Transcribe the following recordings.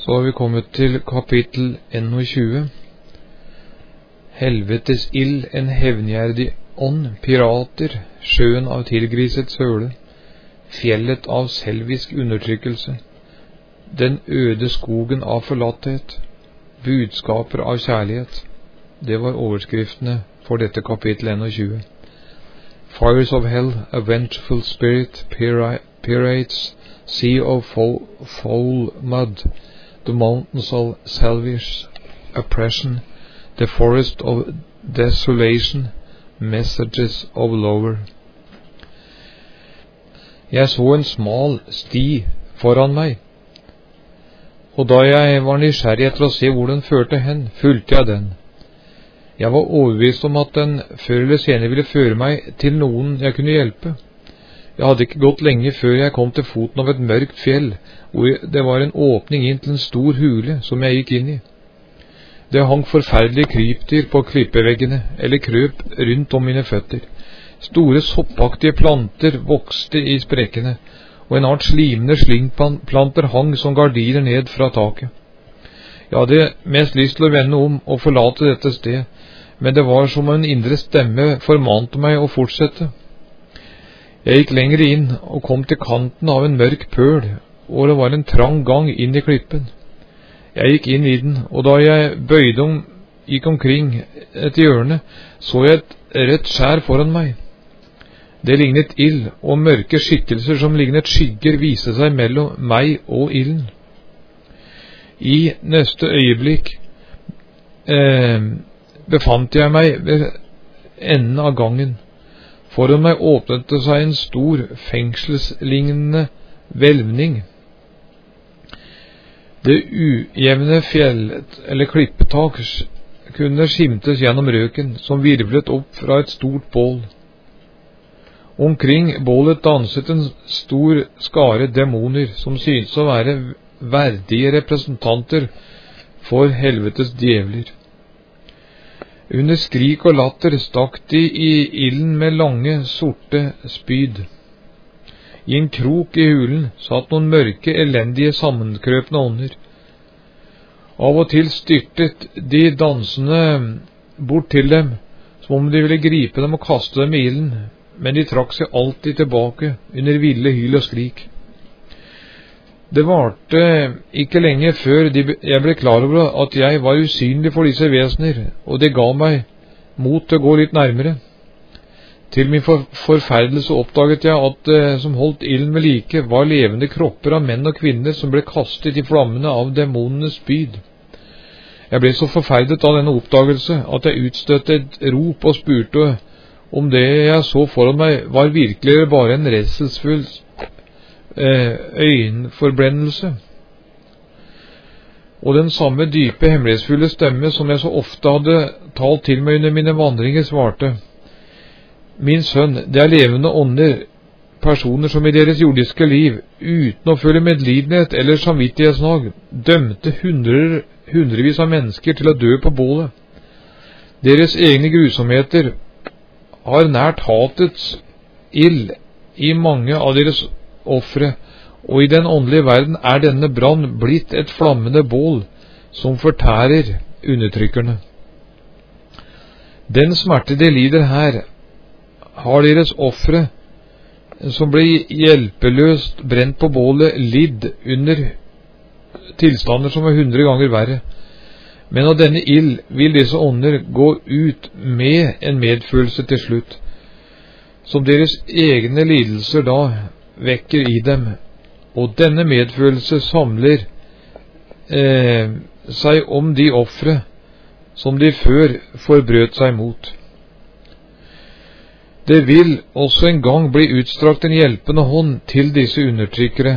Så har vi kommet til kapittel 21. Helvetes ild, en hevngjerdig ånd, pirater, sjøen av tilgriset søle, fjellet av selvisk undertrykkelse, den øde skogen av forlatthet, budskaper av kjærlighet. Det var overskriftene for dette kapittel 21. Fires of hell, a vengeful spirit, pirates, sea of foul mud, the mountains of selfish oppression, the forest of desolation, messages of lover. Jeg så en smal sti foran meg, og da jeg var nysgjerrig etter å se hvor den førte hen, fulgte jeg den. Jeg var overbevist om at den før eller senere ville føre meg til noen jeg kunne hjelpe. Jeg hadde ikke gått lenge før jeg kom til foten av et mørkt fjell, hvor det var en åpning inn til en stor hule som jeg gikk inn i. Det hang forferdelige krypdyr på klippeveggene, eller krøp rundt om mine føtter. Store soppaktige planter vokste i sprekkene, og en art slimende slyngplanter hang som gardiner ned fra taket. Jeg hadde mest lyst til å vende om og forlate dette sted, men det var som en indre stemme formante meg å fortsette. Jeg gikk lenger inn og kom til kanten av en mørk pøl, og det var en trang gang inn i klippen. Jeg gikk inn i den, og da jeg gikk omkring et hjørne, så jeg et rødt skjær foran meg. Det lignet ild, og mørke skikkelser som lignet skygger viste seg mellom meg og ilden. I neste øyeblikk befant jeg meg ved enden av gangen. Foran meg åpnet det seg en stor, fengselslignende hvelvning. Det ujevne fjellet eller klippetak kunne skimtes gjennom røken, som virvlet opp fra et stort bål. Omkring bålet danset en stor skare demoner, som syntes å være verdige representanter for helvetes djevler. Under skrik og latter stakk de i ilden med lange, sorte spyd. I en krok i hulen satt noen mørke, elendige, sammenkrøpende ånder. Av og til styrtet de dansende bort til dem, som om de ville gripe dem og kaste dem i ilden, men de trakk seg alltid tilbake under ville hyl og skrik. Det varte ikke lenge før jeg ble klar over at jeg var usynlig for disse vesener, og det ga meg mot til å gå litt nærmere. Til min forferdelse oppdaget jeg at det som holdt ilden ved like, var levende kropper av menn og kvinner som ble kastet i flammene av demonenes spyd. Jeg ble så forferdet av denne oppdagelse at jeg utstøtte et rop og spurte om det jeg så foran meg var virkelig eller bare en redselsfull øyenforblendelse. Og den samme dype, hemmelighetsfulle stemme som jeg så ofte hadde talt til meg under mine vandringer, svarte: Min sønn, det er levende ånder, personer som i deres jordiske liv, uten å føle medlidenhet eller samvittighetsnag, dømte hundrevis av mennesker til å dø på bålet. Deres egne grusomheter har nært hatets ild i mange av deres ofre, og i den åndelige verden er denne brann blitt et flammende bål som fortærer undertrykkerne. Den smerte de lider her, har deres ofre som ble hjelpeløst brent på bålet lidd under tilstander som er 100 ganger verre. Men av denne ild vil disse ånder gå ut med en medfølelse til slutt, som deres egne lidelser da vekker i dem, og denne medfølelse samler seg om de ofre som de før forbrøt seg mot. Det vil også en gang bli utstrakt en hjelpende hånd til disse undertrykkere,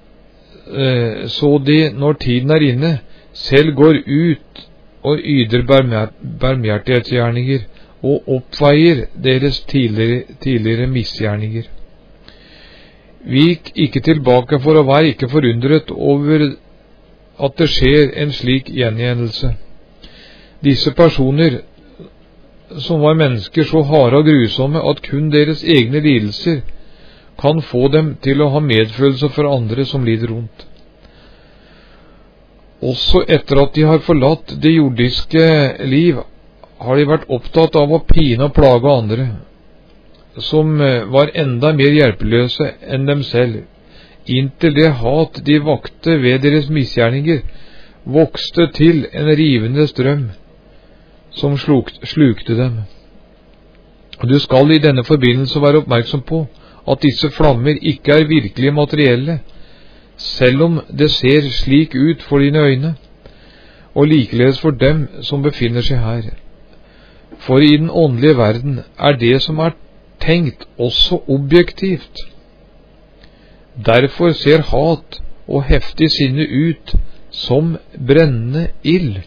så de, når tiden er inne, selv går ut og yter barmhjertighetsgjerninger og oppveier deres tidligere misgjerninger. Vik ikke tilbake for å være ikke forundret over at det skjer en slik gjengjeldelse. Disse personer, som var mennesker så harde og grusomme at kun deres egne lidelser kan få dem til å ha medfølelse for andre som lider vondt. Også etter at de har forlatt det jordiske liv, har de vært opptatt av å pine og plage andre, som var enda mer hjelpeløse enn dem selv, inntil det hat de vakte ved deres misgjerninger vokste til en rivende strøm som slukte dem. Du skal i denne forbindelse være oppmerksom på at disse flammer ikke er virkelig materielle, selv om det ser slik ut for dine øyne, og likeledes for dem som befinner seg her. For i den åndelige verden er det som er tenkt også objektivt. Derfor ser hat og heftig sinne ut som brennende ild.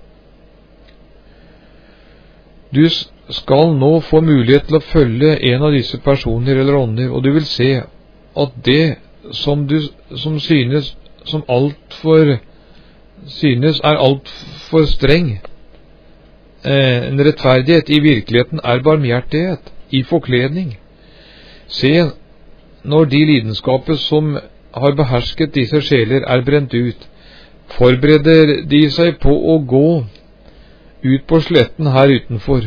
Du skal nå få mulighet til å følge en av disse personer eller ånder, og du vil se at det som synes er alt for streng en rettferdighet, i virkeligheten er barmhjertighet i forkledning. Se, når de lidenskaper som har behersket disse sjeler er brent ut, forbereder de seg på å gå ut på sletten her utenfor.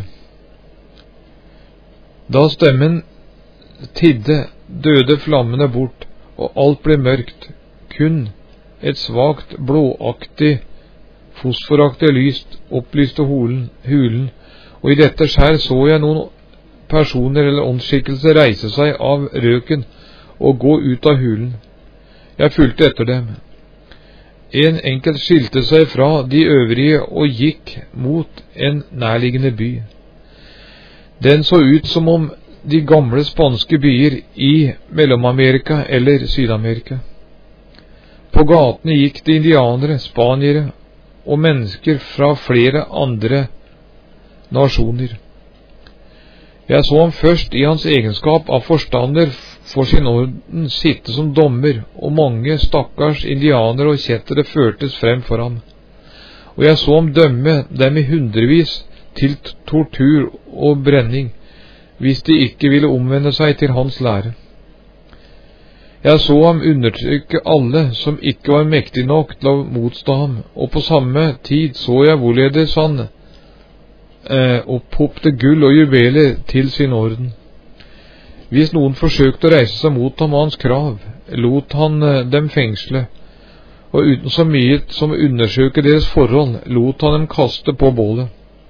Da stemmen tidde, døde flammene bort, og alt ble mørkt. Kun et svagt, blåaktig, fosforaktig lys opplyste hulen, og i dette skjær så jeg noen personer eller åndsskikkelser reise seg av røken og gå ut av hulen. Jeg fulgte etter dem. En enkelt skilte seg fra de øvrige og gikk mot en nærliggende by. Den så ut som om de gamle spanske byer i Mellom-Amerika eller Syd-Amerika. På gatene gikk det indianere, spaniere og mennesker fra flere andre nasjoner. Jeg så ham først i hans egenskap av forstander for sin orden sitte som dommer, og mange stakkars indianere og kjettere førtes frem for ham. Og jeg så ham dømme dem i hundrevis til tortur og brenning, hvis de ikke ville omvende seg til hans lære. Jeg så ham undertrykke alle som ikke var mektig nok til å motstå ham, og på samme tid så jeg hvorledes han opphopte gull og juveler til sin orden. Hvis noen forsøkte å reise seg mot ham og hans krav, lot han dem fengsle, og uten så mye som å undersøke deres forhold, lot han dem kaste på bålet.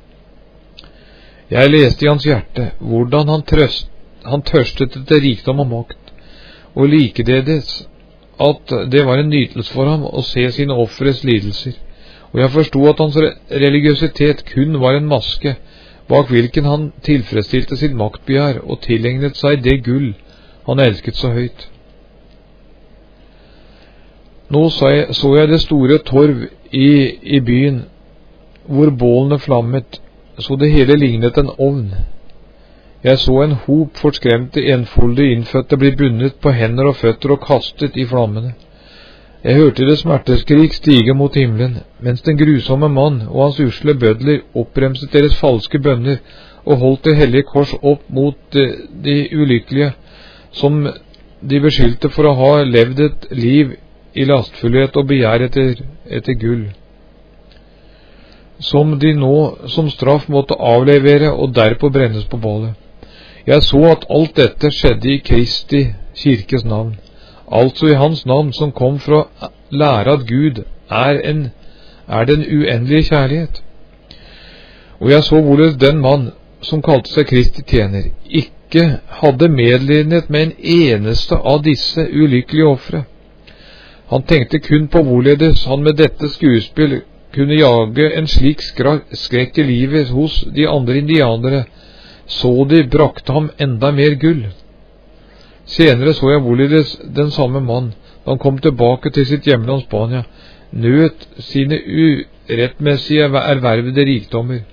Jeg leste i hans hjerte hvordan han tørstet etter rikdom og makt, og likedeles at det var en nytelse for ham å se sine ofres lidelser, og jeg forstod at hans religiøsitet kun var en maske, bak hvilken han tilfredsstilte sitt maktbegjær og tilegnet seg det gull han elsket så høyt. Nå så jeg det store torv i byen, hvor bålene flammet, så det hele lignet en ovn. Jeg så en hop forskremte, enfoldige innfødte bli bundet på hender og føtter og kastet i flammene. Jeg hørte det smerteskrik stige mot himmelen, mens den grusomme mann og hans usle bødler oppremset deres falske bønner og holdt det hellige kors opp mot de ulykkelige, som de beskyldte for å ha levd et liv i lastfullhet og begjær etter gull, som de nå som straff måtte avlevere og derpå brennes på bålet. Jeg så at alt dette skjedde i Kristi kirkes navn, altså i hans navn, som kom fra lære at Gud er den uendelige kjærlighet. Og jeg så hvorledes den mann som kalte seg Kristi tjener, ikke hadde medlidenhet med en eneste av disse ulykkelige ofre. Han tenkte kun på hvorledes han med dette skuespill kunne jage en slik skrekk i livet hos de andre indianere, så de brakte ham enda mer gull. Senere så jeg hvorledes den samme mann, da han kom tilbake til sitt hjemland Spania, nøt sine urettmessige ervervede rikdommer.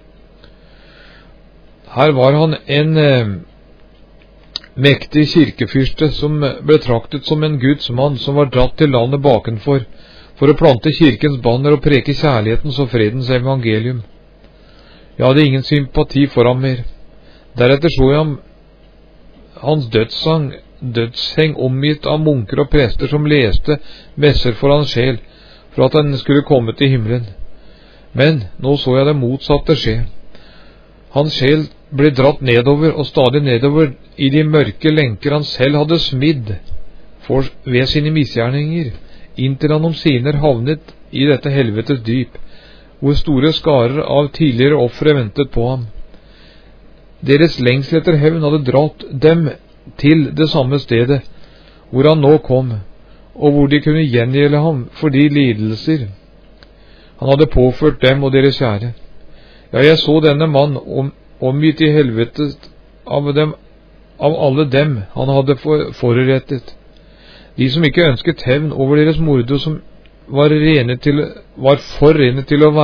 Her var han en mektig kirkefyrste som betraktet som en Guds mann som var dratt til landet bakenfor for å plante kirkens banner og preke kjærlighetens og fredens evangelium. Jeg hadde ingen sympati for ham mer. Deretter så jeg hans dødsheng omgitt av munker og prester som leste messer for hans sjel, for at han skulle komme til himmelen. Men nå så jeg det motsatte skje. Hans sjel ble dratt nedover og stadig nedover i de mørke lenker han selv hadde smidd ved sine misgjerninger, inntil han omsider havnet i dette helvetes dyp, hvor store skarer av tidligere ofre ventet på ham. Deres lengsel etter hevn hadde dratt dem til det samme stedet hvor han nå kom, og hvor de kunne gjengjelde ham for de lidelser han hadde påført dem og deres kjære. Ja, jeg så denne mann omgitt i helvetet av alle dem han hadde forurettet. De som ikke ønsket hevn over deres morde, som var for rene til å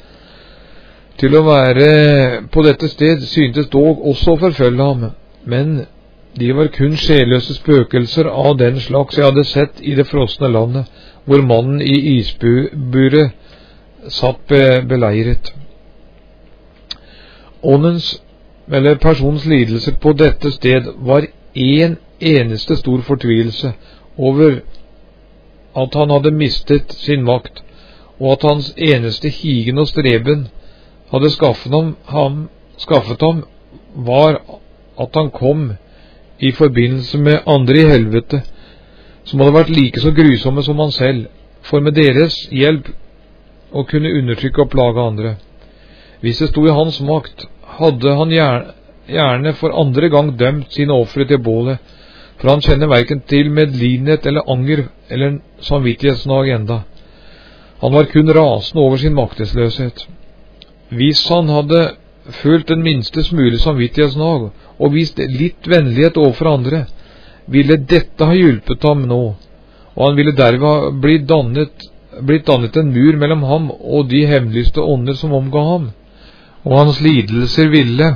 være på dette sted, syntes dog også å forfølge ham, men de var kun sjelløse spøkelser av den slags jeg hadde sett i det frosne landet, hvor mannen i isburet satt beleiret. Åndens, eller personens lidelse på dette sted var en eneste stor fortvilelse over at han hadde mistet sin makt, og at hans eneste higen og streben hadde skaffet ham var at han kom i forbindelse med andre i helvete, som hadde vært like så grusomme som han selv, for med deres hjelp å kunne undertrykke og plage andre. Hvis det stod i hans makt, hadde han gjerne for andre gang dømt sine ofre til bålet, for han kjenner hverken til medlidenhet eller anger eller samvittighetsnag enda. Han var kun rasende over sin maktesløshet. Hvis han hadde følt den minste smule samvittighetsnag og vist litt vennlighet overfor andre, ville dette ha hjulpet ham nå, og han ville derved ha blitt dannet en mur mellom ham og de hemmeligste ånder som omga ham, og hans lidelser ville,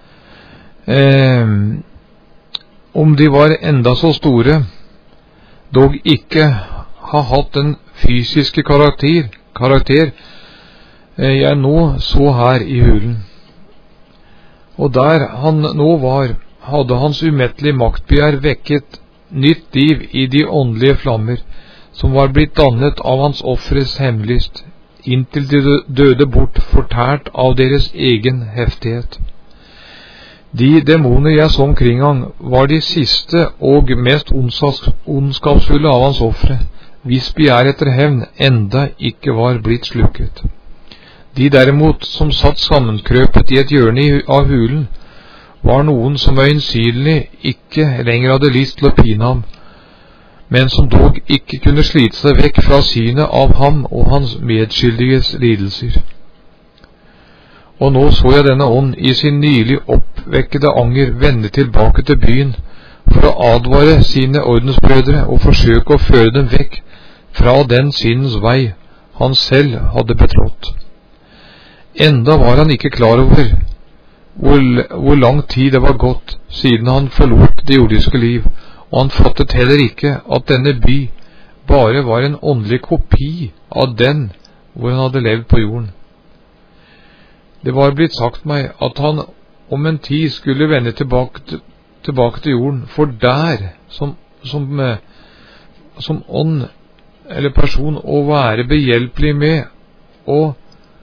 om de var enda så store, dog ikke ha hatt den fysiske karakter jeg nå så her i hulen. Og der han nå var, hadde hans umettelige maktbegjær vekket nytt liv i de åndelige flammer, som var blitt dannet av hans ofres hemmeligst, inntil de døde bort fortært av deres egen heftighet. De dæmoner jeg så omkring han var de siste og mest ondskapsfulle av hans ofre, hvis begjær etter hevn enda ikke var blitt slukket. De derimot, som satt sammenkrøpet i et hjørne av hulen, var noen som øyensynlig ikke lenger hadde lyst til å pine ham, men som dog ikke kunne slite seg vekk fra synet av ham og hans medskyldiges lidelser. Og nå så jeg denne ånd i sin nylig oppvekkede anger vende tilbake til byen for å advare sine ordensbrødre og forsøke å føre dem vekk fra den syndens vei han selv hadde betrådt. Enda var han ikke klar over hvor lang tid det var gått siden han forlot det jordiske liv, og han fattet heller ikke at denne by bare var en åndelig kopi av den hvor han hadde levd på jorden. Det var blitt sagt meg at han om en tid skulle vende tilbake til jorden, for der, som ånd eller person, å være behjelpelig med og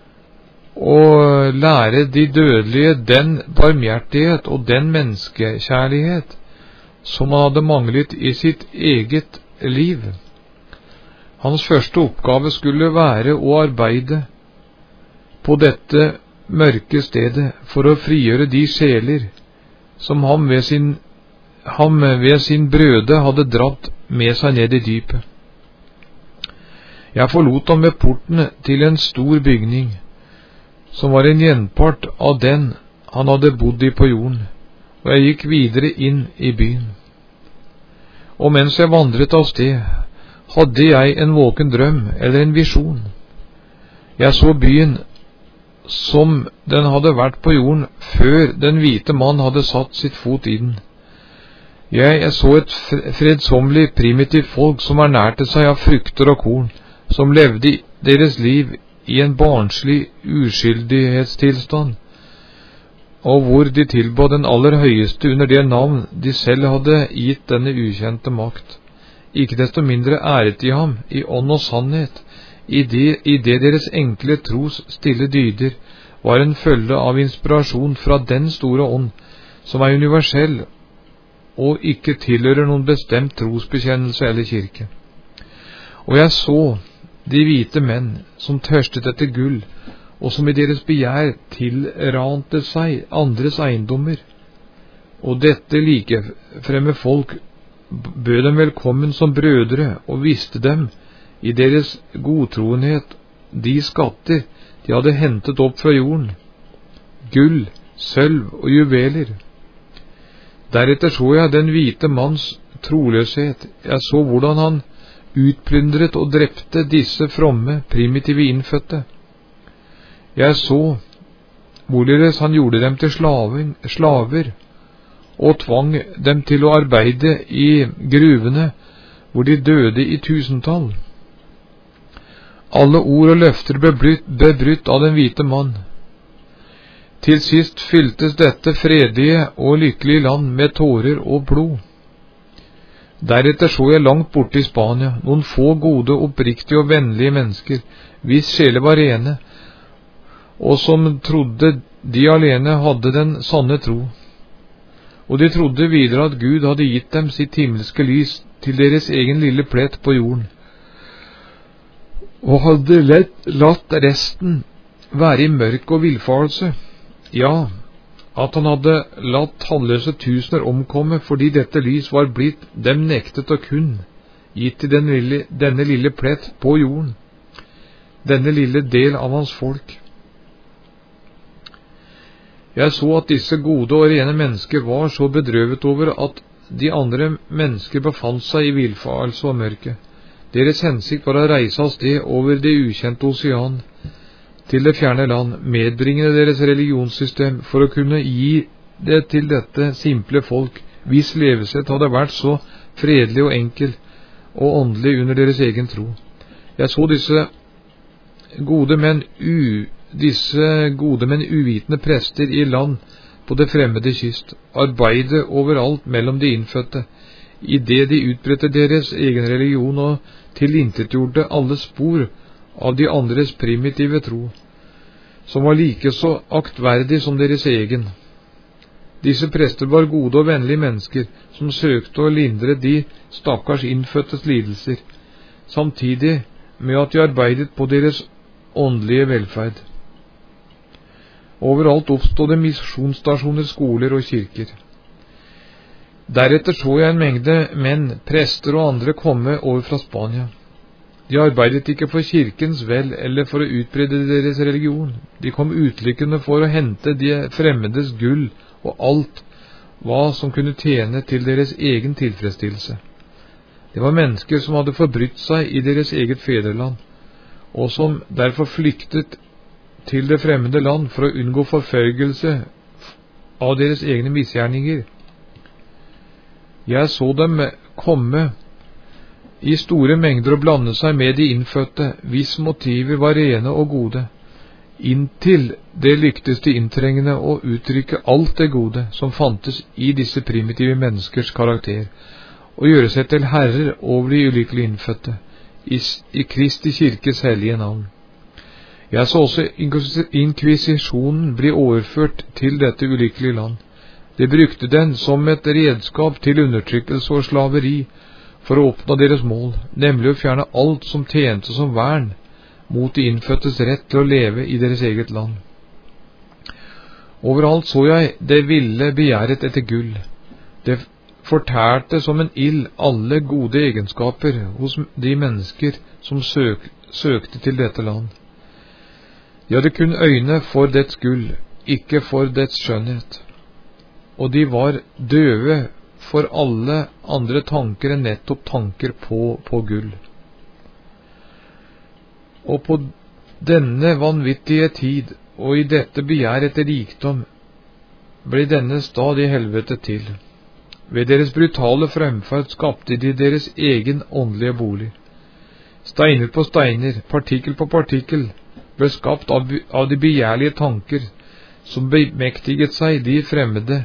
lære de dødelige den barmhjertighet og den menneskekjærlighet som han hadde manglet i sitt eget liv. Hans første oppgave skulle være å arbeide på dette mørke stedet for å frigjøre de sjeler som ham ved sin brøde hadde dratt med seg ned i dypet. Jeg forlot ham ved portene til en stor bygning, som var en gjenpart av den han hadde bodd i på jorden, og jeg gikk videre inn i byen. Og mens jeg vandret av sted, hadde jeg en våken drøm eller en visjon. Jeg så byen som den hadde vært på jorden før den hvite mann hadde satt sitt fot i den. Jeg så et fredsommelig, primitivt folk som ernærte seg av frukter og korn, som levde deres liv i en barnslig uskyldighetstilstand, og hvor de tilba den aller høyeste under det navn de selv hadde gitt denne ukjente makt. Ikke desto mindre æret de ham i ånd og sannhet, i det deres enkle tros stille dyder var en følge av inspirasjon fra den store ånd, som er universell og ikke tilhører noen bestemt trosbekjennelse eller kirke. Og jeg så de hvite menn som tørstet etter gull, og som i deres begjær tilrante seg andres eiendommer. Og dette likefremme folk bød dem velkommen som brødre, og viste dem i deres godtroenhet de skatter de hadde hentet opp fra jorden, gull, sølv og juveler. Deretter så jeg den hvite manns troløshet. Jeg så hvordan han utplyndret og drepte disse fromme, primitive innfødte. Jeg så hvorledes han gjorde dem til slaver, og tvang dem til å arbeide i gruvene, hvor de døde i tusentall. Alle ord og løfter ble brutt av den hvite mann. Til sist fyltes dette fredelige og lykkelige land med tårer og blod. Deretter så jeg langt borte i Spania noen få gode, oppriktige og vennlige mennesker, hvis sjeler var rene, og som trodde de alene hadde den sanne tro. Og de trodde videre at Gud hadde gitt dem sitt himmelske lys til deres egen lille plett på jorden, og hadde latt resten være i mørk og villfarelse. Ja, at han hadde latt talløse tusener omkomme fordi dette lys var blitt dem nektet og kun gitt til denne lille plett på jorden, denne lille del av hans folk. Jeg så at disse gode og rene mennesker var så bedrøvet over at de andre mennesker befant seg i villfarelse og mørke. Deres hensikt var å reise av sted over det ukjente osean til det fjerne land, medbringende deres religionssystem for å kunne gi det til dette simple folk, hvis levesett hadde vært så fredelig og enkel og åndelig under deres egen tro. Jeg så disse gode, men uvitende prester i land på det fremmede kyst, arbeide overalt mellom de innfødte, i det de utbredte deres egen religion og tilintetgjorde alle spor av de andres primitive tro, som var like så aktverdig som deres egen. Disse prester var gode og vennlige mennesker, som søkte å lindre de stakkars innfødtes lidelser, samtidig med at de arbeidet på deres åndelige velferd. Overalt oppstod det misjonsstasjoner, skoler og kirker. Deretter så jeg en mengde menn, prester og andre komme over fra Spania. De arbeidet ikke for kirkens vel eller for å utbrede deres religion. De kom utelukkende for å hente de fremmedes gull og alt hva som kunne tjene til deres egen tilfredsstillelse. Det var mennesker som hadde forbrytt seg i deres eget fedreland, og som derfor flyktet til det fremmede land for å unngå forfølgelse av deres egne misgjerninger. Jeg så dem komme i store mengder og blande seg med de innfødte, hvis motiver var rene og gode, inntil det lyktes de inntrengende å uttrykke alt det gode som fantes i disse primitive menneskers karakter, og gjøre seg til herrer over de ulykkelige innfødte, i Kristi kirkes hellige navn. Jeg så også inkvisisjonen bli overført til dette ulykkelige land. De brukte den som et redskap til undertrykkelse og slaveri for å oppnå deres mål, nemlig å fjerne alt som tjente som vern mot de innfødtes rett til å leve i deres eget land. Overalt så jeg det ville begjæret etter gull. Det fortærte som en ild alle gode egenskaper hos de mennesker som søkte til dette land. De hadde kun øyne for dets gull, ikke for dets skjønnhet, og de var døve for alle andre tanker enn nettopp tanker på gull. Og på denne vanvittige tid, og i dette begjær etter rikdom, ble denne stad i helvete til. Ved deres brutale fremferd skapte de deres egen åndelige bolig. Steiner på steiner, partikkel på partikkel, ble skapt av de begjærlige tanker, som bemektiget seg de fremmede,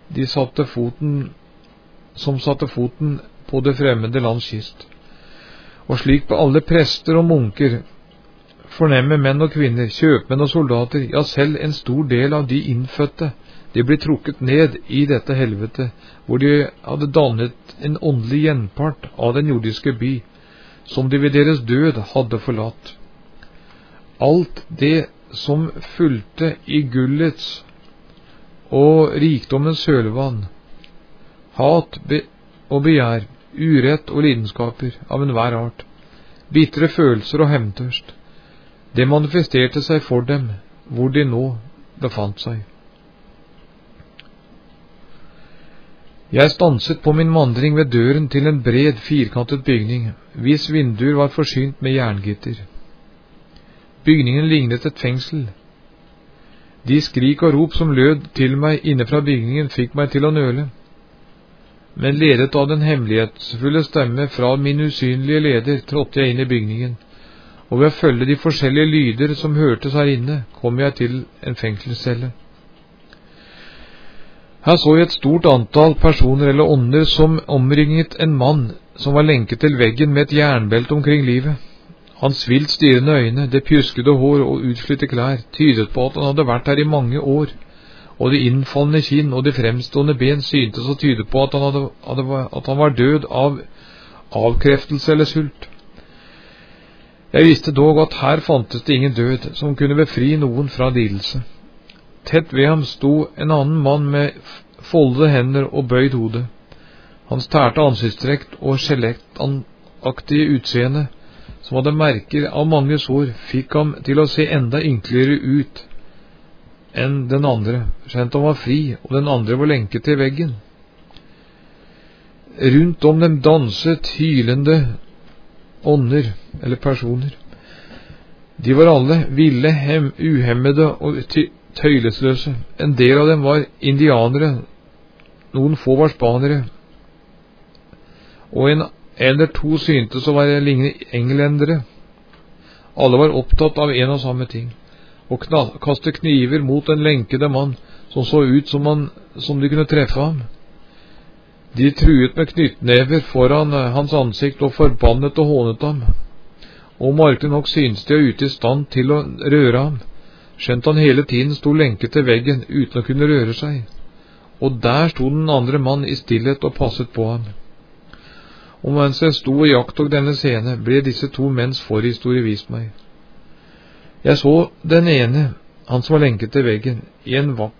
som satte foten på det fremmede lands kyst. Og slik ble alle prester og munker fornemme menn og kvinner, kjøpmenn og soldater, ja selv en stor del av de innfødte, de ble trukket ned i dette helvete, hvor de hadde dannet en åndelig gjenpart av den jordiske by, som de ved deres død hadde forlatt. Alt det som fulgte i gullets og rikdommens sølvann, hat og begjær, urett og lidenskaper av enhver art, bitre følelser og hevntørst, det manifesterte seg for dem hvor de nå befant seg. Jeg stanset på min vandring ved døren til en bred, firkantet bygning, hvis vinduer var forsynt med jerngitter. Bygningen lignet et fengsel. De skrik og rop som lød til meg inne fra bygningen fikk meg til å nøle. Men ledet av den hemmelighetsfulle stemme fra min usynlige leder trådte jeg inn i bygningen, og ved å følge de forskjellige lyder som hørtes her inne, kom jeg til en fengselscelle. Her så jeg et stort antall personer eller ånder som omringet en mann som var lenket til veggen med et jernbelte omkring livet. Hans vilt stirrende øyne, det pjuskede hår og utslitte klær tydet på at han hadde vært her i mange år, og de innfallende kinn og de fremstående ben syntes å tyde på at han var død av avkreftelse eller sult. Jeg visste dog at her fantes det ingen død som kunne befri noen fra lidelse. Tett ved ham sto en annen mann med foldede hender og bøyd hode. Hans tærte ansiktstrekk og skjelettaktige utseende, som hadde merker av mange sår, fikk ham til å se enda ynkeligere ut enn den andre, skjønt han var fri, og den andre var lenket til veggen. Rundt om dem danset hylende ånder, eller personer. De var alle ville, uhemmede og tøylesløse. En del av dem var indianere, noen få var spaniere, og en eller to syntes å være lignende englendere. Alle var opptatt av en og samme ting, å kaste kniver mot en lenkede mann som så ut som de kunne treffe ham. De truet med knyttnever foran hans ansikt og forbannet og hånet ham, og merkelig nok syntes de ute i stand til å røre ham, skjønt han hele tiden sto lenket til veggen uten å kunne røre seg, og der sto den andre mann i stillhet og passet på ham. Og mens jeg sto og iakttok denne scene, ble disse to menns forhistorie vist meg. Jeg så den ene, han som var lenket til veggen, i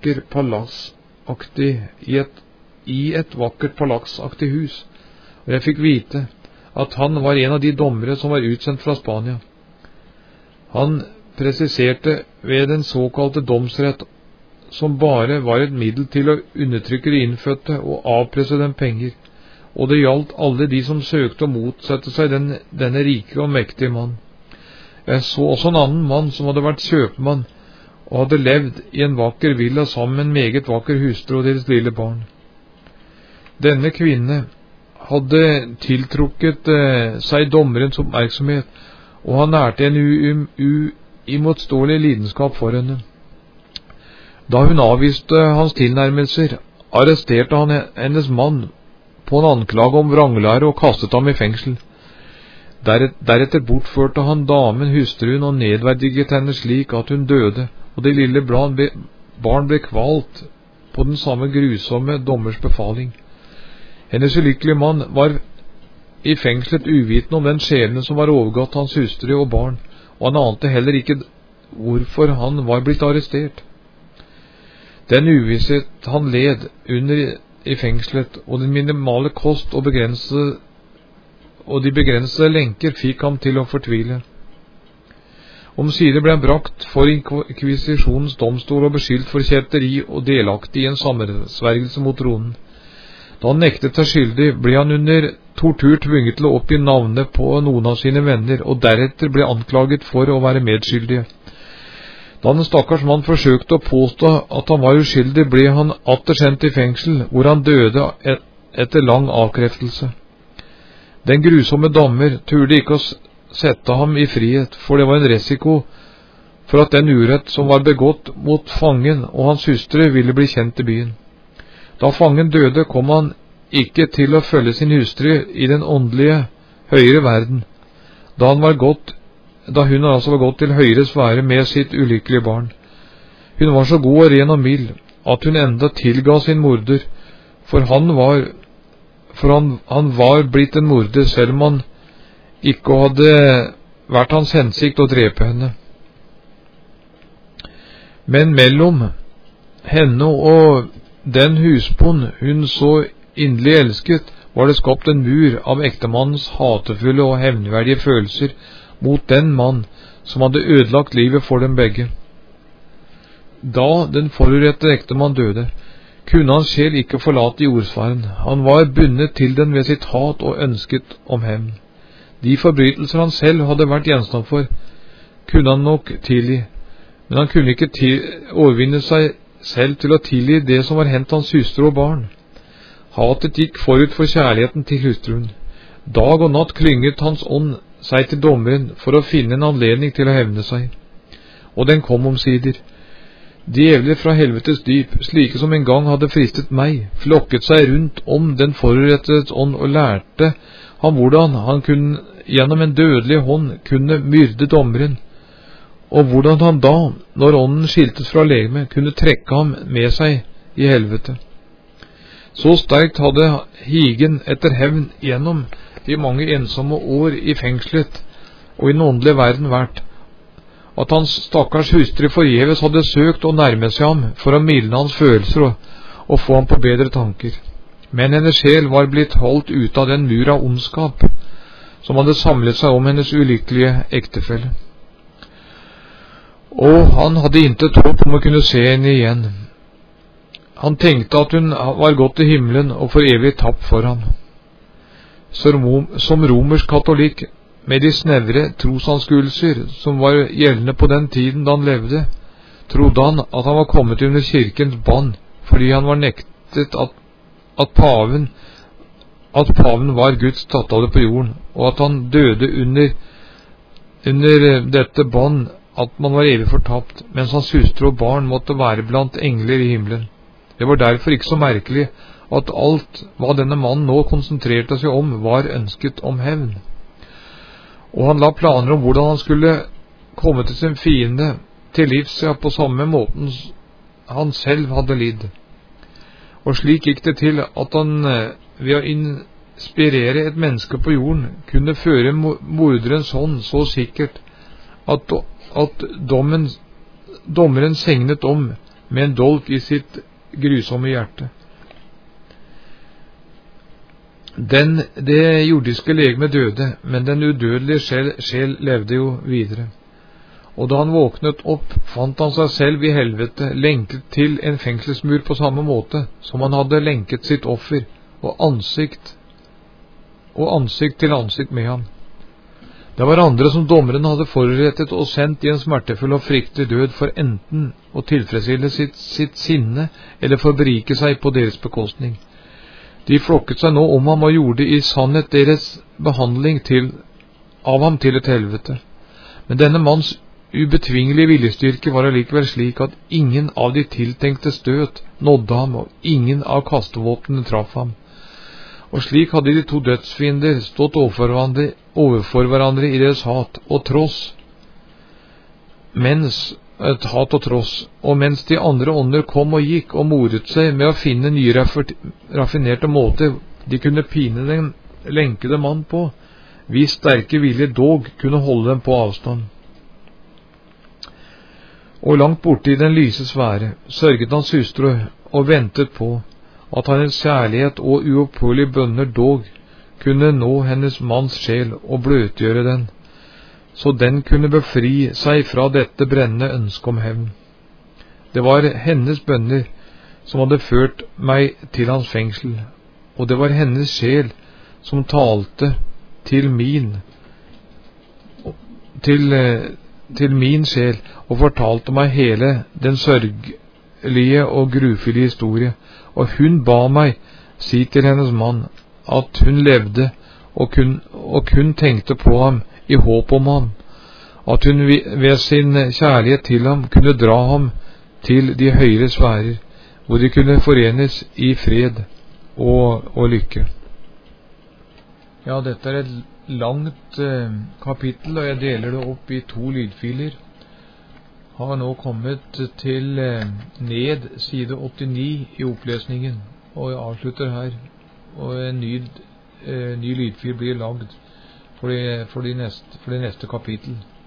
et vakkert palaksaktig hus, og jeg fikk vite at han var en av de dommere som var utsendt fra Spania. Han presiserte ved den såkalte domsrett, som bare var et middel til å undertrykke de innfødte og avpresse dem penger, og det gjaldt alle de som søkte å motsette seg denne rike og mektige mann. Jeg så også en annen mann som hadde vært kjøpmann og hadde levd i en vakker villa sammen med en meget vakker hustru og deres lille barn. Denne kvinne hadde tiltrukket seg dommerens oppmerksomhet, og han nærte en uimotståelig lidenskap for henne. Da hun avviste hans tilnærmelser, arresterte han hennes mann på en anklage om vranglære og kastet ham i fengsel. Deretter bortførte han damen, hustruen, og nedverdiget henne slik at hun døde, og det lille barn ble kvalt på den samme grusomme dommers befaling. Hennes ulykkelige mann var i fengselet uvitende om den skjebne som var overgått hans hustru og barn, og han ante heller ikke hvorfor han var blitt arrestert. Den uvisshet han led under i fengselet, og den minimale kost og de begrensede lenker fikk ham til å fortvile. Omsider ble han brakt for inkvisisjonens domstol og beskyldt for kjetteri og delaktig i en sammensvergelse mot tronen. Da han nektet seg skyldig, ble han under tortur tvunget til å oppgi navnet på noen av sine venner, og deretter ble anklaget for å være medskyldige. Da den stakkars mann forsøkte å påstå at han var uskyldig, ble han atter sendt i fengsel, hvor han døde etter lang avkreftelse. Den grusomme dommer turde ikke å sette ham i frihet, for det var en risiko for at den urett som var begått mot fangen og hans hustru ville bli kjent i byen. Da fangen døde, kom han ikke til å følge sin hustru i den åndelige, høyere verden. Da han var gått da hun altså var gått til høyere sfære med sitt ulykkelige barn. Hun var så god og ren og mild, at hun enda tilga sin morder, for han var blitt en morder, selv om han ikke hadde vært hans hensikt å drepe henne. Men mellom henne og den husbond hun så inderlig elsket, var det skapt en mur av ektemannens hatefulle og hevnverdige følelser mot den mann som hadde ødelagt livet for dem begge. Da den forurettede ektemann døde, kunne hans sjel ikke forlate jordsfæren. Han var bundet til den ved sitt hat og ønsket om hevn. De forbrytelser han selv hadde vært gjenstand for, kunne han nok tilgi, men han kunne ikke overvinne seg selv til å tilgi det som var hendt hans hustru og barn. Hatet gikk forut for kjærligheten til hustruen. Dag og natt klynget hans ånd seg til dommeren for å finne en anledning til å hevne seg. Og den kom omsider. Djevler fra helvetes dyp, slike som en gang hadde fristet meg, flokket seg rundt om den forurettedes ånd og lærte ham hvordan han kunne, gjennom en dødelig hånd kunne myrde dommeren, og hvordan han da, når ånden skiltes fra legeme, kunne trekke ham med seg i helvete. Så sterkt hadde higen etter hevn gjennom de mange ensomme år i fengslet og i den åndelige verden vært, at hans stakkars hustru forgjeves hadde søkt å nærme seg ham for å mildne hans følelser og få ham på bedre tanker. Men hennes sjel var blitt holdt ute av den mur av ondskap som hadde samlet seg om hennes ulykkelige ektefelle. Og han hadde intet håp om å kunne se henne igjen. Han tenkte at hun var gått til himmelen og for evig tapt for ham. Som romersk katolikk, med de snevre trosanskuelser som var gjeldende på den tiden da han levde, trodde han at han var kommet under kirkens bann, fordi han var nektet at paven var Guds statthalder på jorden, og at han døde under dette bann, at man var evig fortapt, mens hans hustru og barn måtte være blant engler i himmelen. Det var derfor ikke så merkelig at alt hva denne mannen nå konsentrerte seg om, var ønsket om hevn. Og han la planer om hvordan han skulle komme til sin fiende til livs, ja, på samme måten han selv hadde lidd. Og slik gikk det til at han ved å inspirere et menneske på jorden kunne føre morderens hånd så sikkert at dommeren segnet om med en dolk i sitt grusomme hjerte. Det jordiske legeme døde, men den udødelige sjel levde jo videre. Og da han våknet opp, fant han seg selv i helvete, lenket til en fengselsmur på samme måte som han hadde lenket sitt offer, og ansikt til ansikt med ham. Det var andre som dommeren hadde forurettet og sendt i en smertefull og fryktelig død for enten å tilfredsstille sitt sinne eller for å berike seg på deres bekostning. De flokket seg nå om ham og gjorde i sannhet deres behandling av ham til et helvete. Men denne manns ubetvingelige viljestyrke var allikevel slik at ingen av de tiltenkte støt nådde ham, og ingen av kastevåpnene traff ham. Og slik hadde de to dødsfiender stått overfor hverandre i deres hat og tross, og mens de andre ånder kom og gikk og moret seg med å finne nye raffinerte måter de kunne pine den lenkede mann på, hvis sterke vilje dog kunne holde dem på avstand. Og langt borte i den lyse sfære sørget hans hustru og ventet på at hennes kjærlighet og uopphørlige bønner dog kunne nå hennes manns sjel og bløtgjøre den, så den kunne befri seg fra dette brennende ønske om hevn. Det var hennes bønner som hadde ført meg til hans fengsel, og det var hennes sjel som talte til min sjel og fortalte meg hele den sørgelige og grufulle historie, og hun ba meg si til hennes mann at hun levde og kun tenkte på ham i håp om ham, at hun ved sin kjærlighet til ham kunne dra ham til de høyere sfærer, hvor de kunne forenes i fred og lykke. Ja, dette er et langt kapittel, og jeg deler det opp i 2 lydfiler. Har nå kommet til ned side 89 i opplesningen, og jeg avslutter her, og en ny lydfil blir lagd for det neste kapittel.